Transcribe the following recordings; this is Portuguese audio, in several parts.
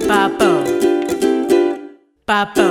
Papo, papo,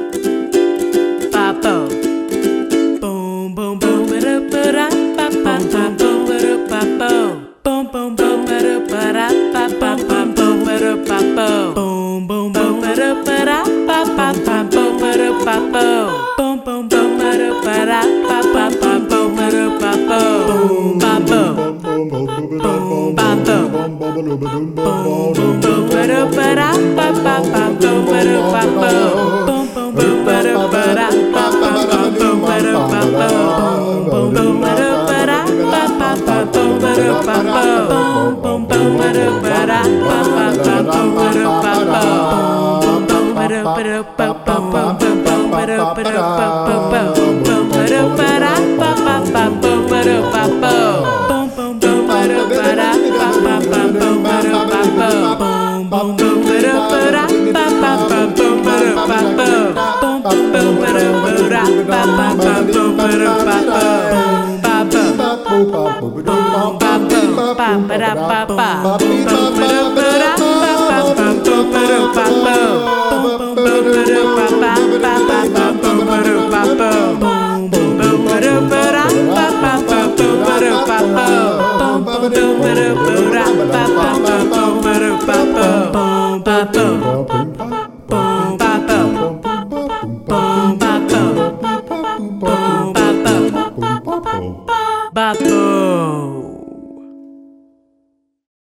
papo. Boom, boom, boom, ba-da-ba-da, ba-ba-ba-boom, ba-da-ba-bo. Boom, boom, boom, ba-da-ba-da, ba-ba-ba-boom, ba-da-ba-bo. Boom, boom, boom, ba-da-ba-da, ba-ba-ba-boom, ba-da-ba-bo. Boom, boom, boom, ba-da-ba-da, ba-ba-ba-boom, ba-da-ba-bo. Boom, ba-bo. Boom, ba-bo. Boom, boom, boom, ba-da-ba-da, ba-ba-ba-boom, ba-da-ba-bo. Boom, boom, boom, ba-da-ba-da, ba-ba-ba-boom, ba-da-ba-bo. Boom, boom, ba-da-ba-da, ba-ba-ba-boom, ba-da-ba-bo. Boom, boom, ba-da-ba-da, ba-ba-ba-boom, ba-da-ba-bo. Boom, boom, ba-da-ba-da, ba-ba-ba-boom, ba-da-ba-da-ba-ba-bo. Boom, ba-da-ba-da, ba-ba-ba-boom, ba-da-ba-bo. Boom, boom, boom, ba-da-ba-da, ba-ba-ba-boom, ba-da-ba-bo. Boom, boom, ba-da-ba-da, ba-ba-ba-boom, ba-da-ba-bo. Boom, boom, boom, ba-da-ba-da, ba-ba-ba-boom, ba-da-ba-bo. Ba-bo. Ba-bo, ba-ba-da-ba-ba. Boom, boom, ba-da-ba-da, ba-ba-ba-boom, ba-da-ba-bo. Boom, boom, boom, ba-da-ba-ba, ba-ba-ba-boom, ba-da-ba-bo. Boom, boom, boom, ba-da-ba-da, ba-ba-ba-boom, ba-da-ba-bo. Boom, boom, boom, ba-da-ba-da, ba-ba-ba-boom, ba-da-ba-bo. Boom, ba-bo.